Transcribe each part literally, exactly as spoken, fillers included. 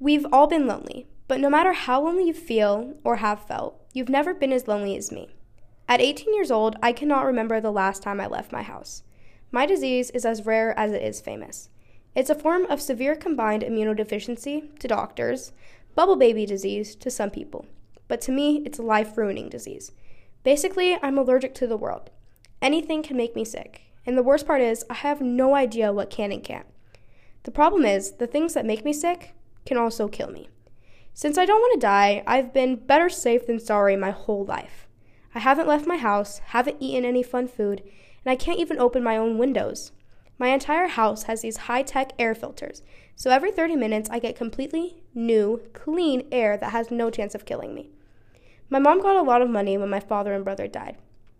We've all been lonely, but no matter how lonely you feel or have felt, you've never been as lonely as me. At eighteen years old, I cannot remember the last time I left my house. My disease is as rare as it is famous. It's a form of severe combined immunodeficiency to doctors, bubble baby disease to some people. But to me, it's a life-ruining disease. Basically, I'm allergic to the world. Anything can make me sick. And the worst part is, I have no idea what can and can't. The problem is, the things that make me sick can also kill me. Since I don't want to die, I've been better safe than sorry my whole life. I haven't left my house, haven't eaten any fun food, and I can't even open my own windows. My entire house has these high-tech air filters, so every thirty minutes I get completely new, clean air that has no chance of killing me. My mom got a lot of money when my father and brother died.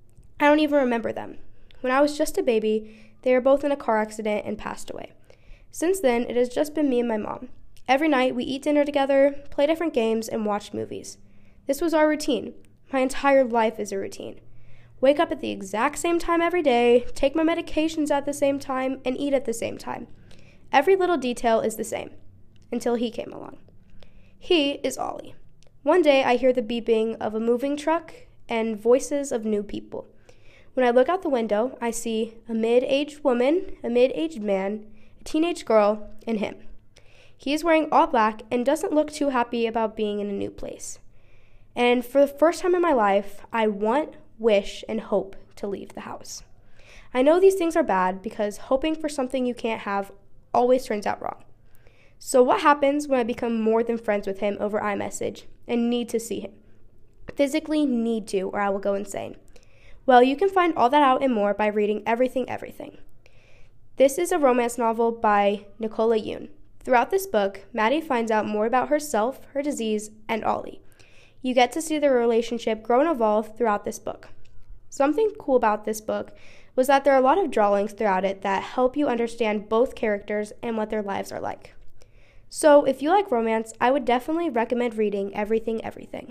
I don't even remember them. When I was just a baby, they were both in a car accident and passed away. Since then, it has just been me and my mom. Every night, we eat dinner together, play different games, and watch movies. This was our routine. My entire life is a routine. Wake up at the exact same time every day, take my medications at the same time, and eat at the same time. Every little detail is the same, until he came along. He is Ollie. One day, I hear the beeping of a moving truck and voices of new people. When I look out the window, I see a mid-aged woman, a mid-aged man, a teenage girl, and him. He is wearing all black and doesn't look too happy about being in a new place. And for the first time in my life, I want, wish, and hope to leave the house. I know these things are bad because hoping for something you can't have always turns out wrong. So what happens when I become more than friends with him over iMessage and need to see him? Physically need to, or I will go insane. Well, you can find all that out and more by reading Everything Everything. This is a romance novel by Nicola Yoon. Throughout this book, Maddie finds out more about herself, her disease, and Ollie. You get to see their relationship grow and evolve throughout this book. Something cool about this book was that there are a lot of drawings throughout it that help you understand both characters and what their lives are like. So, if you like romance, I would definitely recommend reading Everything Everything.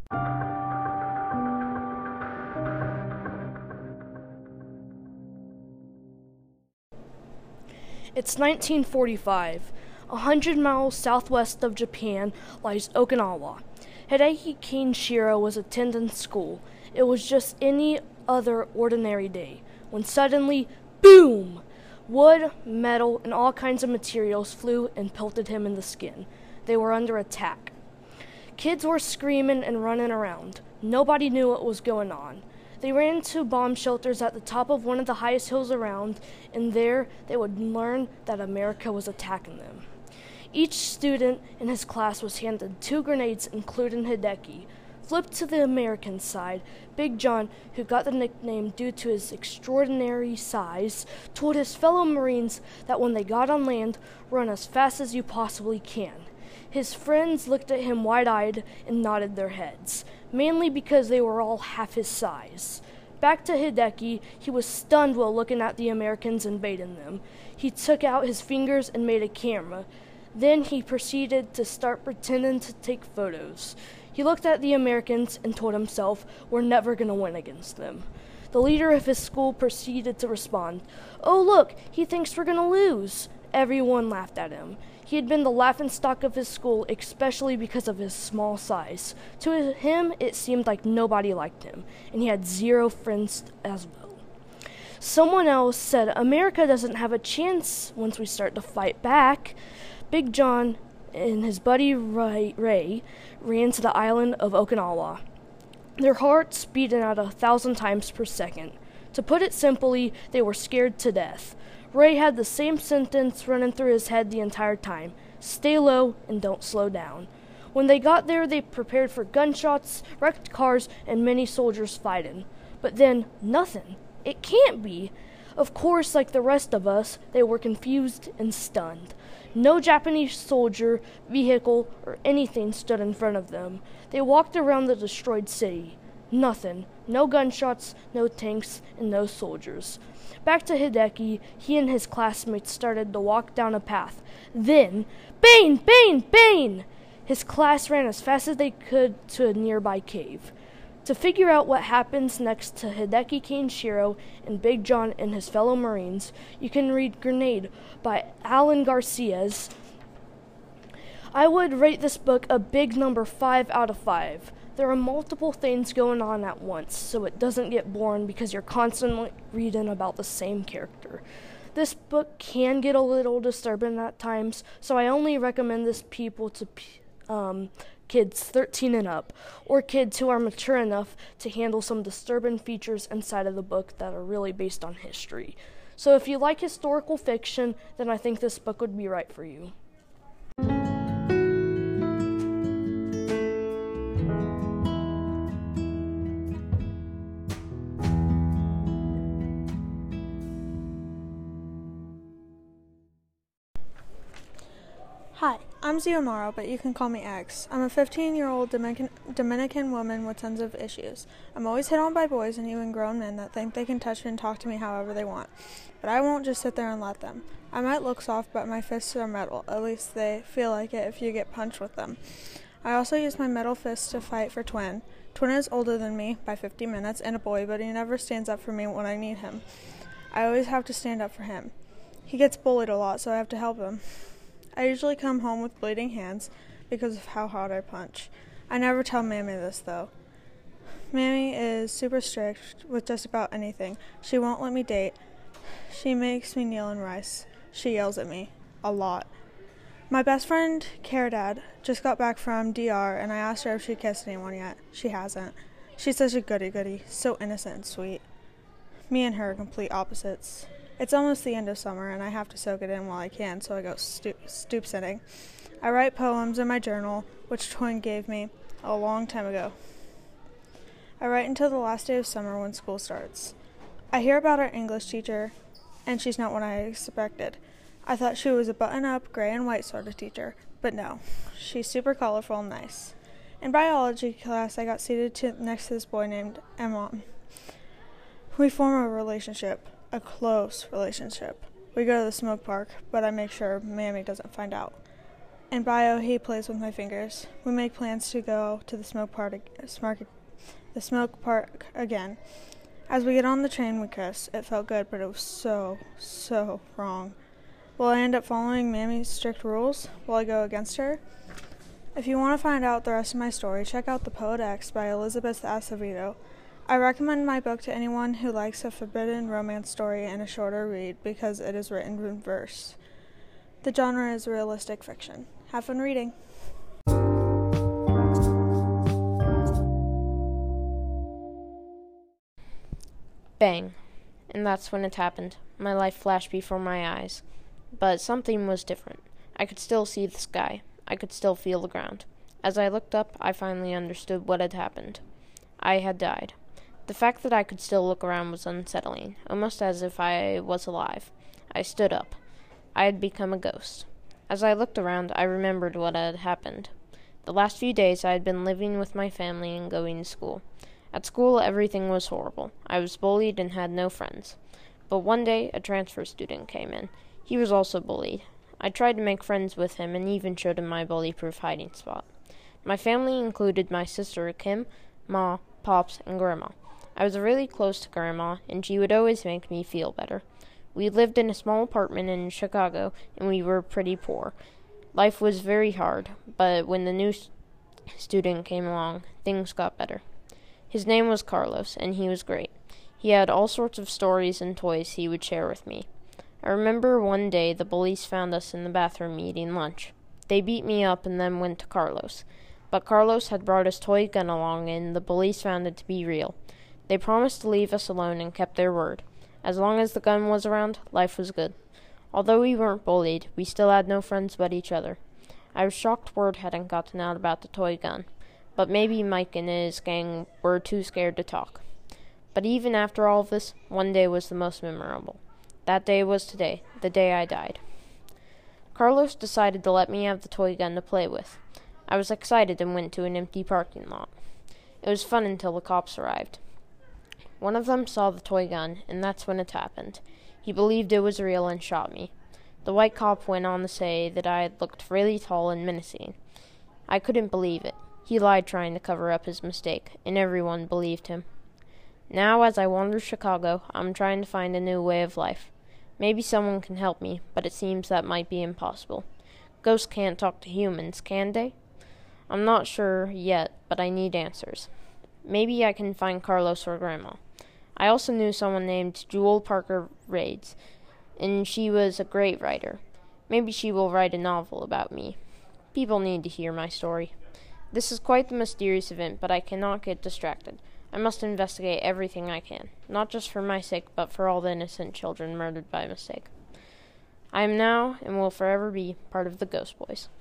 It's nineteen forty-five. A hundred miles southwest of Japan lies Okinawa. Hideki Kenshiro was attending school. It was just any other ordinary day, when suddenly, boom! Wood, metal, and all kinds of materials flew and pelted him in the skin. They were under attack. Kids were screaming and running around. Nobody knew what was going on. They ran to bomb shelters at the top of one of the highest hills around, and there they would learn that America was attacking them. Each student in his class was handed two grenades, including Hideki. Flipped to the American side, Big John, who got the nickname due to his extraordinary size, told his fellow Marines that when they got on land, run as fast as you possibly can. His friends looked at him wide-eyed and nodded their heads, mainly because they were all half his size. Back to Hideki, he was stunned while looking at the Americans invading them. He took out his fingers and made a camera. Then he proceeded to start pretending to take photos. He looked at the Americans and told himself, we're never going to win against them. The leader of his school proceeded to respond, oh look, he thinks we're going to lose. Everyone laughed at him. He had been the laughingstock of his school, especially because of his small size. To him, it seemed like nobody liked him, and he had zero friends as well. Someone else said, America doesn't have a chance once we start to fight back. Big John and his buddy Ray, Ray ran to the island of Okinawa, their hearts beating at a thousand times per second. To put it simply, they were scared to death. Ray had the same sentence running through his head the entire time. Stay low and don't slow down. When they got there, they prepared for gunshots, wrecked cars, and many soldiers fighting. But then, nothing. It can't be. Of course, like the rest of us, they were confused and stunned. No Japanese soldier, vehicle, or anything stood in front of them. They walked around the destroyed city. Nothing. No gunshots, no tanks, and no soldiers. Back to Hideki, he and his classmates started to walk down a path. Then, bang, bang, bang! His class ran as fast as they could to a nearby cave. To figure out what happens next to Hideki Kenshiro and Big John and his fellow Marines, you can read Grenade by Alan Garcias. I would rate this book a big number five out of five. There are multiple things going on at once, so it doesn't get boring because you're constantly reading about the same character. This book can get a little disturbing at times, so I only recommend this people to um, kids thirteen and up, or kids who are mature enough to handle some disturbing features inside of the book that are really based on history. So if you like historical fiction, then I think this book would be right for you. Hi, I'm Ziomaro, but you can call me X. I'm a fifteen-year-old Dominican, Dominican woman with tons of issues. I'm always hit on by boys and even grown men that think they can touch and talk to me however they want. But I won't just sit there and let them. I might look soft, but my fists are metal. At least they feel like it if you get punched with them. I also use my metal fists to fight for Twin. Twin is older than me by fifty minutes and a boy, but he never stands up for me when I need him. I always have to stand up for him. He gets bullied a lot, so I have to help him. I usually come home with bleeding hands because of how hard I punch. I never tell Mammy this, though. Mammy is super strict with just about anything. She won't let me date. She makes me kneel in rice. She yells at me. A lot. My best friend, Caridad, just got back from D R, and I asked her if she'd kissed anyone yet. She hasn't. She's such a goody-goody, so innocent and sweet. Me and her are complete opposites. It's almost the end of summer, and I have to soak it in while I can, so I go stoop, stoop sitting. I write poems in my journal, which Twin gave me a long time ago. I write until the last day of summer when school starts. I hear about our English teacher, and she's not what I expected. I thought she was a button-up, gray and white sort of teacher, but no. She's super colorful and nice. In biology class, I got seated to, next to this boy named Emon. We form a relationship. A close relationship. We go to the smoke park, but I make sure Mammy doesn't find out. In bio, he plays with my fingers. We make plans to go to the smoke park, the smoke park again. As we get on the train, we kiss. It felt good, but it was so, so wrong. Will I end up following Mammy's strict rules? Will I go against her? If you want to find out the rest of my story, check out The Poet X by Elizabeth Acevedo. I recommend my book to anyone who likes a forbidden romance story and a shorter read because it is written in verse. The genre is realistic fiction. Have fun reading. Bang. And that's when it happened. My life flashed before my eyes. But something was different. I could still see the sky. I could still feel the ground. As I looked up, I finally understood what had happened. I had died. The fact that I could still look around was unsettling, almost as if I was alive. I stood up. I had become a ghost. As I looked around, I remembered what had happened. The last few days I had been living with my family and going to school. At school, everything was horrible. I was bullied and had no friends. But one day, a transfer student came in. He was also bullied. I tried to make friends with him and even showed him my bully-proof hiding spot. My family included my sister Kim, Ma, Pops, and Grandma. I was really close to Grandma, and she would always make me feel better. We lived in a small apartment in Chicago, and we were pretty poor. Life was very hard, but when the new st- student came along, things got better. His name was Carlos, and he was great. He had all sorts of stories and toys he would share with me. I remember one day the bullies found us in the bathroom eating lunch. They beat me up and then went to Carlos. But Carlos had brought his toy gun along, and the bullies found it to be real. They promised to leave us alone and kept their word. As long as the gun was around, life was good. Although we weren't bullied, we still had no friends but each other. I was shocked word hadn't gotten out about the toy gun, but maybe Mike and his gang were too scared to talk. But even after all of this, one day was the most memorable. That day was today, the day I died. Carlos decided to let me have the toy gun to play with. I was excited and went to an empty parking lot. It was fun until the cops arrived. One of them saw the toy gun, and that's when it happened. He believed it was real and shot me. The white cop went on to say that I had looked really tall and menacing. I couldn't believe it. He lied trying to cover up his mistake, and everyone believed him. Now, as I wander Chicago, I'm trying to find a new way of life. Maybe someone can help me, but it seems that might be impossible. Ghosts can't talk to humans, can they? I'm not sure yet, but I need answers. Maybe I can find Carlos or Grandma. I also knew someone named Jewel Parker Raids, and she was a great writer. Maybe she will write a novel about me. People need to hear my story. This is quite the mysterious event, but I cannot get distracted. I must investigate everything I can, not just for my sake, but for all the innocent children murdered by mistake. I am now, and will forever be, part of the Ghost Boys.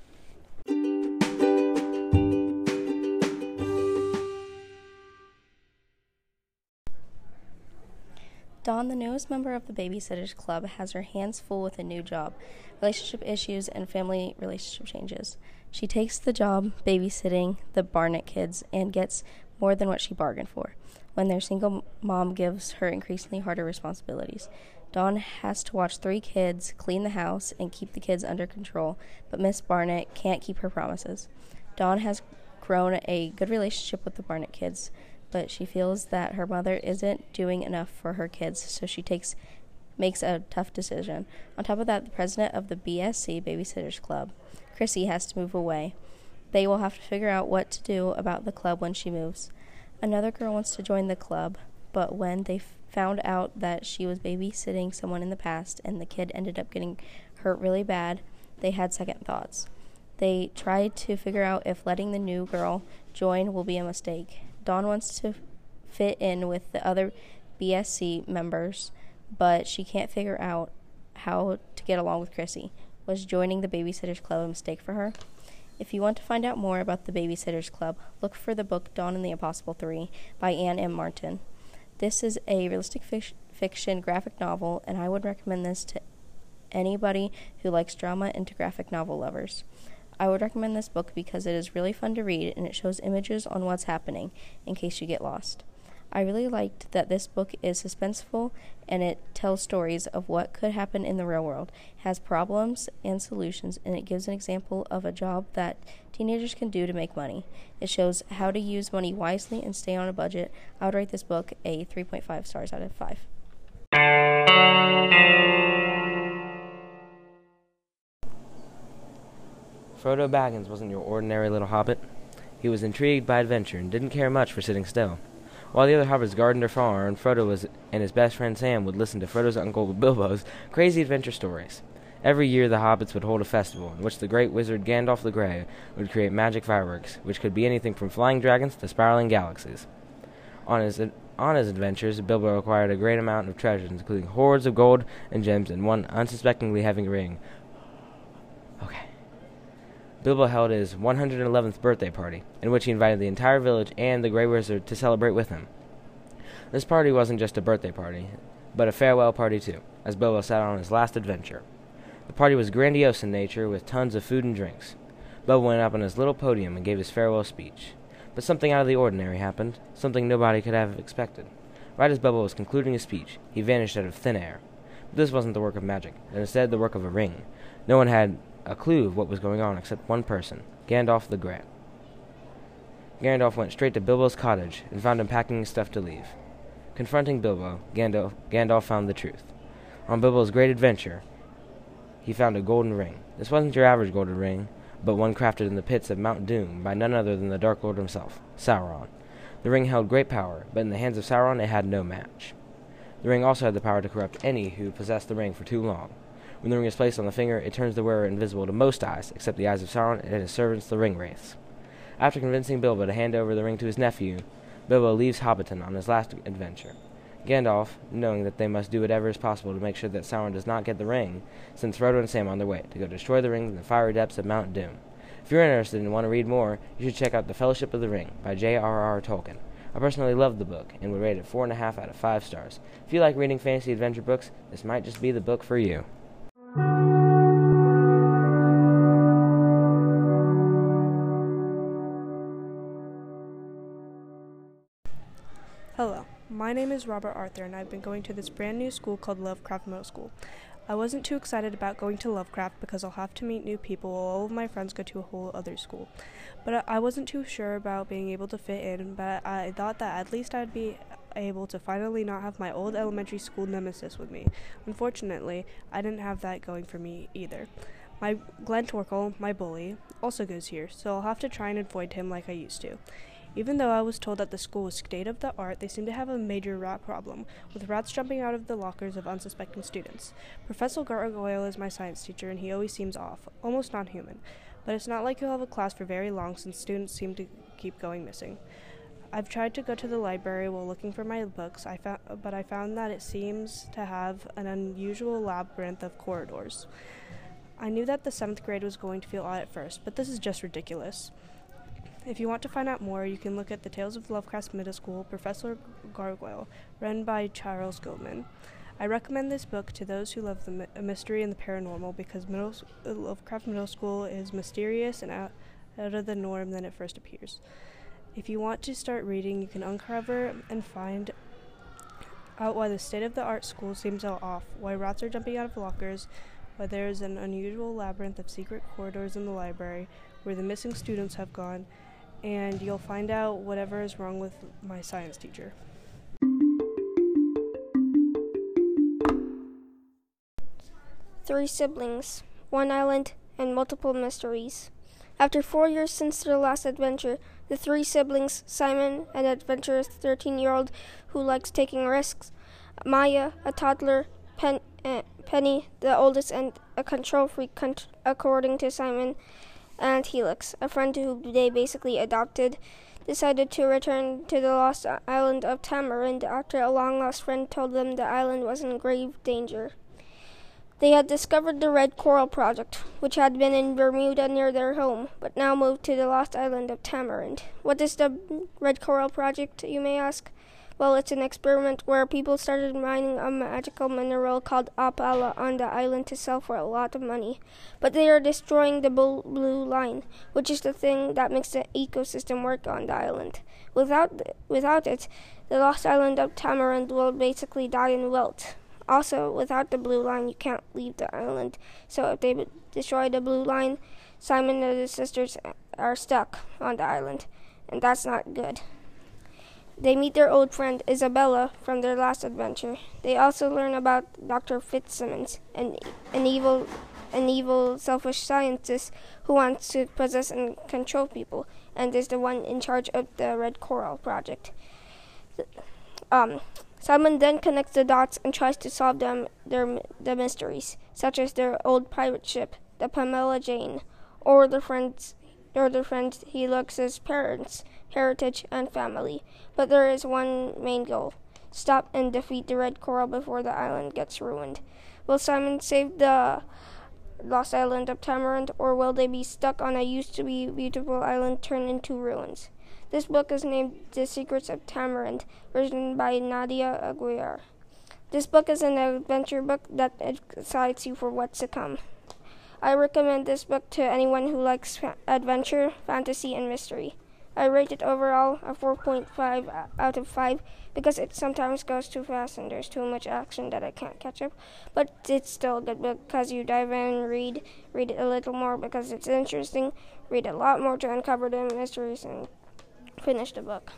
Dawn, the newest member of the Babysitters Club, has her hands full with a new job, relationship issues, and family relationship changes. She takes the job babysitting the Barnett kids and gets more than what she bargained for when their single mom gives her increasingly harder responsibilities. Dawn has to watch three kids, clean the house, and keep the kids under control, but Miss Barnett can't keep her promises. Dawn has grown a good relationship with the Barnett kids, but she feels that her mother isn't doing enough for her kids, so she takes makes a tough decision. On top of that, the president of the B S C Babysitters Club, Chrissy, has to move away. They will have to figure out what to do about the club when she moves. Another girl wants to join the club, but when they f- found out that she was babysitting someone in the past and the kid ended up getting hurt really bad, they had second thoughts. They tried to figure out if letting the new girl join will be a mistake. Dawn wants to fit in with the other B S C members, but she can't figure out how to get along with Chrissy. Was joining the Babysitters Club a mistake for her? If you want to find out more about the Babysitters Club, look for the book Dawn and the Impossible three by Anne M. Martin. This is a realistic fic- fiction graphic novel, and I would recommend this to anybody who likes drama and to graphic novel lovers. I would recommend this book because it is really fun to read and it shows images on what's happening in case you get lost. I really liked that this book is suspenseful and it tells stories of what could happen in the real world, it has problems and solutions, and it gives an example of a job that teenagers can do to make money. It shows how to use money wisely and stay on a budget. I would rate this book a three point five stars out of five. Frodo Baggins wasn't your ordinary little hobbit. He was intrigued by adventure and didn't care much for sitting still. While the other hobbits gardened or farmed, Frodo was, and his best friend Sam would listen to Frodo's uncle Bilbo's crazy adventure stories. Every year the hobbits would hold a festival in which the great wizard Gandalf the Grey would create magic fireworks, which could be anything from flying dragons to spiraling galaxies. On his on his adventures, Bilbo acquired a great amount of treasures, including hoards of gold and gems and one unsuspectingly heavy ring. Okay. Bilbo held his one hundred eleventh birthday party, in which he invited the entire village and the Grey Wizard to celebrate with him. This party wasn't just a birthday party, but a farewell party too, as Bilbo set on his last adventure. The party was grandiose in nature, with tons of food and drinks. Bilbo went up on his little podium and gave his farewell speech. But something out of the ordinary happened, something nobody could have expected. Right as Bilbo was concluding his speech, he vanished out of thin air. But this wasn't the work of magic, but instead the work of a ring. No one had a clue of what was going on except one person, Gandalf the Grey. Gandalf went straight to Bilbo's cottage and found him packing his stuff to leave. Confronting Bilbo, Gandalf, Gandalf found the truth. On Bilbo's great adventure, he found a golden ring. This wasn't your average golden ring, but one crafted in the pits of Mount Doom by none other than the Dark Lord himself, Sauron. The ring held great power, but in the hands of Sauron it had no match. The ring also had the power to corrupt any who possessed the ring for too long. When the ring is placed on the finger, it turns the wearer invisible to most eyes, except the eyes of Sauron and his servants, the ring wraiths. After convincing Bilbo to hand over the ring to his nephew, Bilbo leaves Hobbiton on his last adventure. Gandalf, knowing that they must do whatever is possible to make sure that Sauron does not get the ring, sends Frodo and Sam on their way to go destroy the ring in the fiery depths of Mount Doom. If you're interested and want to read more, you should check out The Fellowship of the Ring by J R R Tolkien. I personally loved the book and would rate it four and a half out of five stars. If you like reading fantasy adventure books, this might just be the book for you. Hello, my name is Robert Arthur, and I've been going to this brand new school called Lovecraft Middle School. I wasn't too excited about going to Lovecraft because I'll have to meet new people while all of my friends go to a whole other school. But I wasn't too sure about being able to fit in, but I thought that at least I'd be able to finally not have my old elementary school nemesis with me. Unfortunately, I didn't have that going for me either. My Glenn Torkel, my bully, also goes here, so I'll have to try and avoid him like I used to. Even though I was told that the school was state-of-the-art, they seem to have a major rat problem, with rats jumping out of the lockers of unsuspecting students. Professor Gargoyle is my science teacher, and he always seems off, almost non-human. But it's not like he'll have a class for very long, since students seem to keep going missing. I've tried to go to the library while looking for my books, I found, but I found that it seems to have an unusual labyrinth of corridors. I knew that the seventh grade was going to feel odd at first, but this is just ridiculous. If you want to find out more, you can look at The Tales of Lovecraft Middle School, Professor Gargoyle, written by Charles Gilman. I recommend this book to those who love the mi- mystery and the paranormal because middle, uh, Lovecraft Middle School is mysterious and out, out of the norm than it first appears. If you want to start reading, you can uncover and find out why the state-of-the-art school seems so off, why rats are jumping out of lockers, why there is an unusual labyrinth of secret corridors in the library where the missing students have gone, and you'll find out whatever is wrong with my science teacher. Three siblings, one island, and multiple mysteries. After four years since their last adventure, the three siblings, Simon, an adventurous thirteen-year-old who likes taking risks, Maya, a toddler, Pen- uh, Penny, the oldest and a control freak con- according to Simon, and Helix, a friend who they basically adopted, decided to return to the lost island of Tamarind after a long-lost friend told them the island was in grave danger. They had discovered the Red Coral Project, which had been in Bermuda near their home, but now moved to the lost island of Tamarind. What is the Red Coral Project, you may ask? Well, it's an experiment where people started mining a magical mineral called opala on the island to sell for a lot of money. But they are destroying the blue line, which is the thing that makes the ecosystem work on the island. Without without it, the lost island of Tamarind will basically die and wilt. Also, without the blue line, you can't leave the island. So if they destroy the blue line, Simon and his sisters are stuck on the island, and that's not good. They meet their old friend Isabella from their last adventure. They also learn about Doctor Fitzsimmons, an, an evil, an evil, selfish scientist who wants to possess and control people, and is the one in charge of the Red Coral Project. Um, Simon then connects the dots and tries to solve them their the mysteries, such as their old pirate ship, the Pamela Jane, or the friends, or the friends Helix's parents, heritage, and family. But there is one main goal: stop and defeat the Red Coral before the island gets ruined. Will Simon save the lost island of Tamarind, or will they be stuck on a used-to-be beautiful island turned into ruins? This book is named The Secrets of Tamarind, written by Nadia Aguiar. This book is an adventure book that excites you for what's to come. I recommend this book to anyone who likes fa- adventure, fantasy, and mystery. I rate it overall a four point five out of five because it sometimes goes too fast and there's too much action that I can't catch up. But it's still a good book because you dive in and read, read it a little more because it's interesting, read a lot more to uncover the mysteries, and finish the book.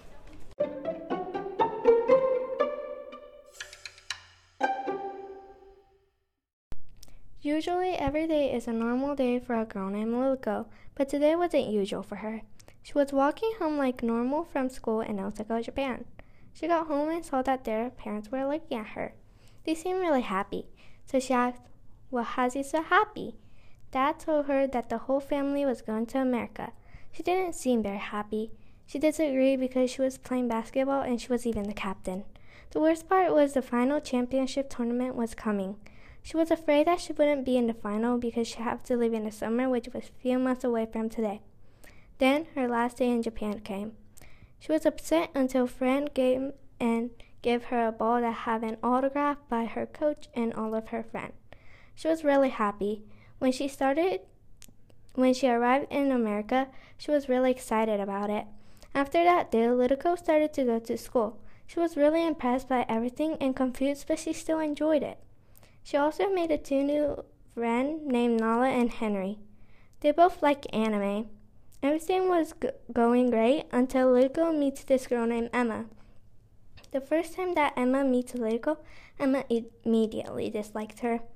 Usually every day is a normal day for a girl named Lilico, but today wasn't usual for her. She was walking home like normal from school in Osaka, Japan. She got home and saw that their parents were looking at her. They seemed really happy, so she asked, "What has you so happy?" Dad told her that the whole family was going to America. She didn't seem very happy. She disagreed because she was playing basketball and she was even the captain. The worst part was the final championship tournament was coming. She was afraid that she wouldn't be in the final because she had to live in the summer, which was a few months away from today. Then her last day in Japan came. She was upset until Fran came and gave her a ball that had an autograph by her coach and all of her friends. She was really happy. When she started, when she arrived in America, she was really excited about it. After that day, Lilico started to go to school. She was really impressed by everything and confused, but she still enjoyed it. She also made a two new friends named Nala and Henry. They both like anime. Everything was g- going great until Lilico meets this girl named Emma. The first time that Emma meets Lilico, Emma immediately disliked her.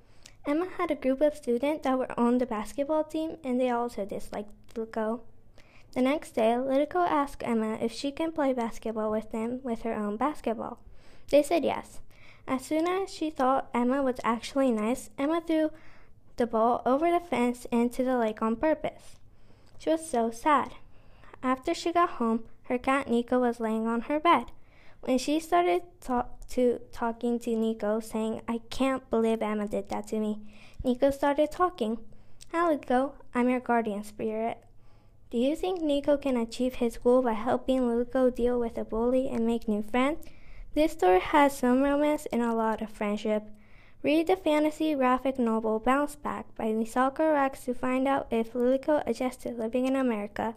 Emma had a group of students that were on the basketball team, and they also disliked Lilico. The next day, Lilico asked Emma if she can play basketball with them with her own basketball. They said yes. As soon as she thought Emma was actually nice, Emma threw the ball over the fence into the lake on purpose. She was so sad. After she got home, her cat Nico was laying on her bed. When she started talk to talking to Nico, saying, "I can't believe Emma did that to me," Nico started talking. "Hi, Nico. I'm your guardian spirit. Do you think Nico can achieve his goal by helping Lilico deal with a bully and make new friends?" This story has some romance and a lot of friendship. Read the fantasy graphic novel Bounce Back by Misako Rex to find out if Lilico adjusted living in America.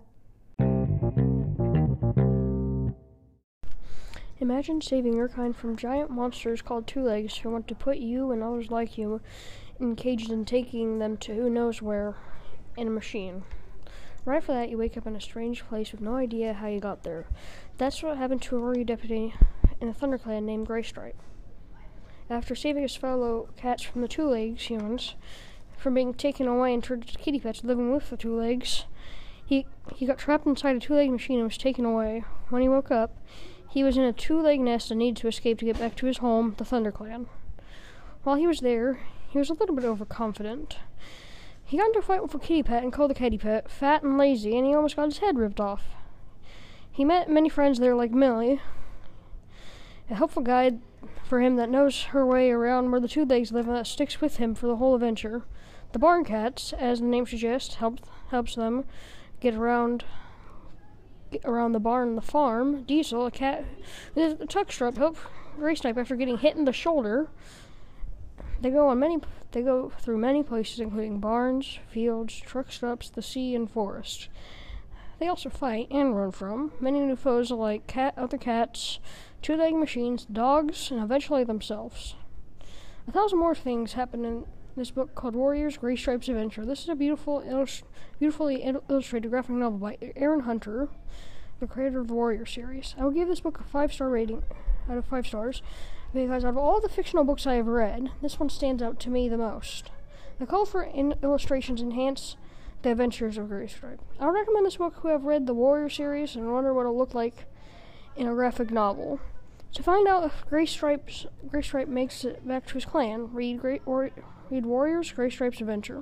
Imagine saving your kind from giant monsters called two-legs who want to put you and others like you in cages and taking them to who knows where in a machine. Right after that, you wake up in a strange place with no idea how you got there. That's what happened to a warrior deputy in a ThunderClan named Graystripe. After saving his fellow cats from the two-legs humans from being taken away and turned into kitty pets living with the two-legs, he, he got trapped inside a two-leg machine and was taken away. When he woke up, he was in a two-leg nest and needed to escape to get back to his home, the ThunderClan. While he was there, he was a little bit overconfident. He got into a fight with a kitty pet and called the kitty pet fat and lazy, and he almost got his head ripped off. He met many friends there like Millie, a helpful guide for him that knows her way around where the two legs live and that sticks with him for the whole adventure. The barn cats, as the name suggests, help, helps them get around get around the barn and the farm. Diesel, a cat with a tuck strap, helps Graystripe after getting hit in the shoulder. They go on many. They go through many places, including barns, fields, truck stops, the sea, and forest. They also fight and run from many new foes like cat, other cats, two-leg machines, dogs, and eventually themselves. A thousand more things happen in this book called Warriors: Graystripe's Adventure. This is a beautiful, illust- beautifully il- illustrated graphic novel by Aaron Hunter, the creator of the Warrior series. I will give this book a five-star rating out of five stars because out of all the fictional books I have read, this one stands out to me the most. The colorful in- illustrations enhance the adventures of Graystripe. I would recommend this book who have read the Warrior series and wonder what it'll look like in a graphic novel. To find out if Graystripe's, Graystripe makes it back to his clan, read, Great, or, read Warriors: Graystripe's Adventure.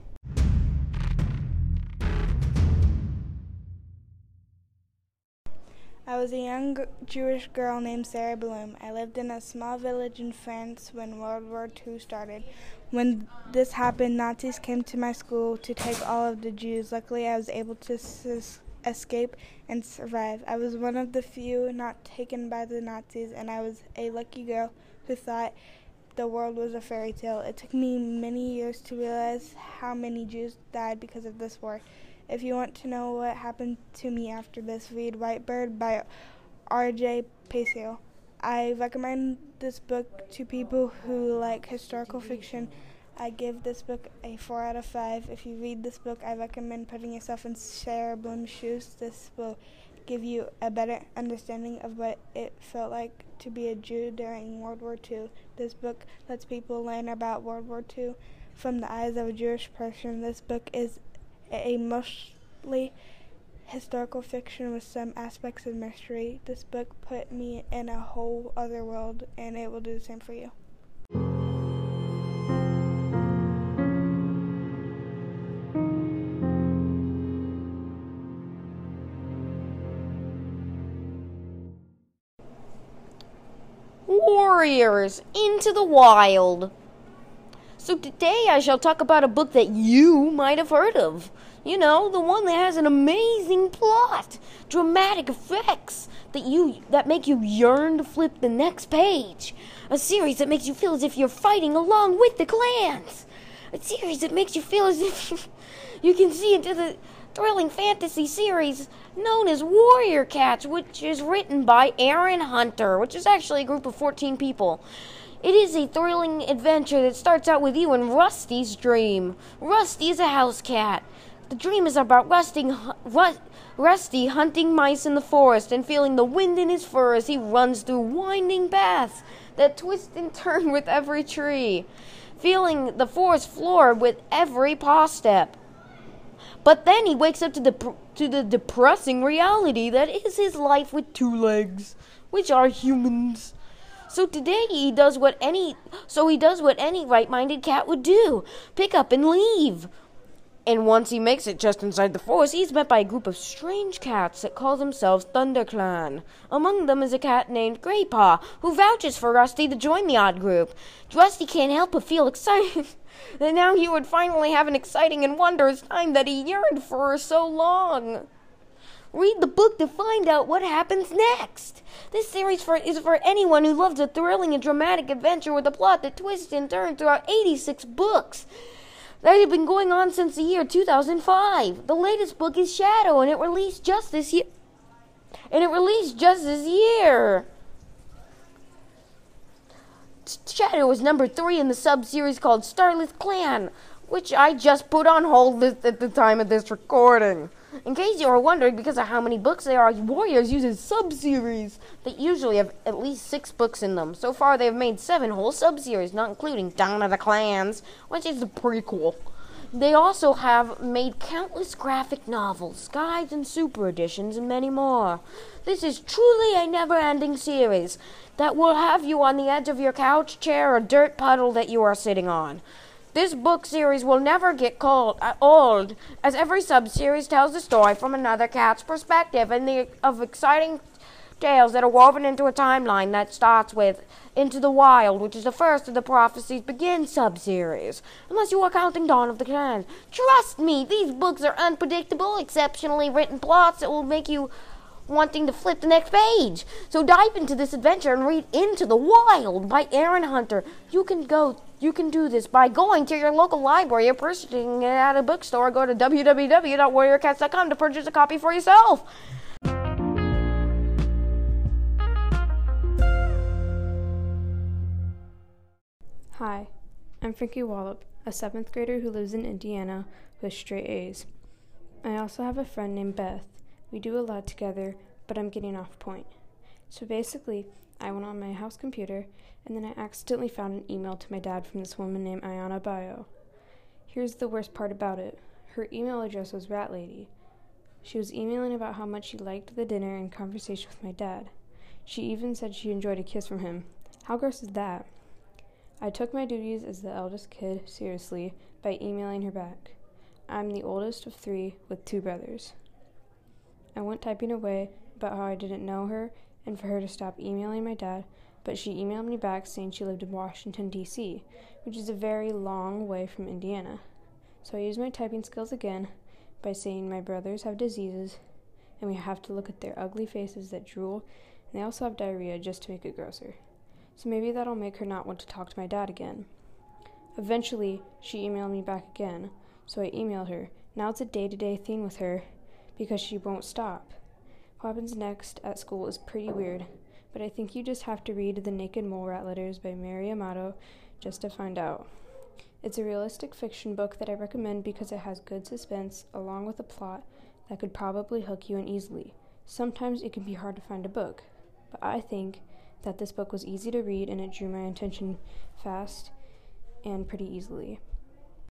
I was a young Jewish girl named Sarah Bloom. I lived in a small village in France when World War Two started. When this happened, Nazis came to my school to take all of the Jews. Luckily, I was able to s- escape and survive. I was one of the few not taken by the Nazis, and I was a lucky girl who thought the world was a fairy tale. It took me many years to realize how many Jews died because of this war. If you want to know what happened to me after this, read White Bird by R J Pacio. I recommend this book to people who like historical fiction. I give this book a four out of five. If you read this book, I recommend putting yourself in Sarah Bloom's shoes. This will give you a better understanding of what it felt like to be a Jew during World War Two. This book lets people learn about World War Two from the eyes of a Jewish person. This book is a mostly historical fiction with some aspects of mystery. This book put me in a whole other world, and it will do the same for you. Warriors into the Wild. So today I shall talk about a book that you might have heard of. You know, the one that has an amazing plot, dramatic effects that you that make you yearn to flip the next page. A series that makes you feel as if you're fighting along with the clans. A series that makes you feel as if you can see into the thrilling fantasy series known as Warrior Cats, which is written by Aaron Hunter, which is actually a group of fourteen people. It is a thrilling adventure that starts out with you and Rusty's dream. Rusty is a house cat. The dream is about Rusty, Rusty hunting mice in the forest and feeling the wind in his fur as he runs through winding paths that twist and turn with every tree. feeling the forest floor with every paw step. But then he wakes up to the to the depressing reality that is his life with two legs, which are humans. So today he does what any so he does what any right-minded cat would do: pick up and leave. And once he makes it just inside the forest, he's met by a group of strange cats that call themselves ThunderClan. Among them is a cat named Greypaw, who vouches for Rusty to join the odd group. Rusty can't help but feel excited that now he would finally have an exciting and wondrous time that he yearned for so long. Read the book to find out what happens next. This series for, is for anyone who loves a thrilling and dramatic adventure with a plot that twists and turns throughout eighty-six books. That had been going on since the year two thousand five. The latest book is Shadow, and it released just this year. And it released just this year. Shadow is number three in the sub-series called Starless Clan, which I just put on hold at the time of this recording. In case you are wondering, because of how many books there are, Warriors uses sub-series that usually have at least six books in them. So far, they have made seven whole sub-series, not including Dawn of the Clans, which is the prequel. They also have made countless graphic novels, guides, and super editions, and many more. This is truly a never-ending series that will have you on the edge of your couch, chair, or dirt puddle that you are sitting on. This book series will never get cold, uh, old, as every sub-series tells the story from another cat's perspective and the of exciting tales that are woven into a timeline that starts with Into the Wild, which is the first of the Prophecies Begin sub-series, unless you are counting Dawn of the Clans. Trust me, these books are unpredictable, exceptionally written plots that will make you wanting to flip the next page. So dive into this adventure and read Into the Wild by Aaron Hunter. You can go You can do this by going to your local library or purchasing it at a bookstore. Go to w w w dot warrior cats dot com to purchase a copy for yourself. Hi, I'm Frankie Wallop, a seventh grader who lives in Indiana with straight A's. I also have a friend named Beth. We do a lot together, but I'm getting off point. So basically, I went on my house computer, and then I accidentally found an email to my dad from this woman named Ayana Bio. Here's the worst part about it. Her email address was Rat Lady. She was emailing about how much she liked the dinner and conversation with my dad. She even said she enjoyed a kiss from him. How gross is that? I took my duties as the eldest kid seriously by emailing her back. I'm the oldest of three with two brothers. I went typing away about how I didn't know her and for her to stop emailing my dad, but she emailed me back saying she lived in Washington, D C, which is a very long way from Indiana. So I used my typing skills again by saying my brothers have diseases and we have to look at their ugly faces that drool, and they also have diarrhea just to make it grosser. So maybe that'll make her not want to talk to my dad again. Eventually, she emailed me back again, so I emailed her. Now it's a day-to-day thing with her because she won't stop. What happens next at school is pretty weird, but I think you just have to read The Naked Mole Rat Letters by Mary Amato just to find out. It's a realistic fiction book that I recommend because it has good suspense along with a plot that could probably hook you in easily. Sometimes it can be hard to find a book, but I think that this book was easy to read and it drew my attention fast and pretty easily.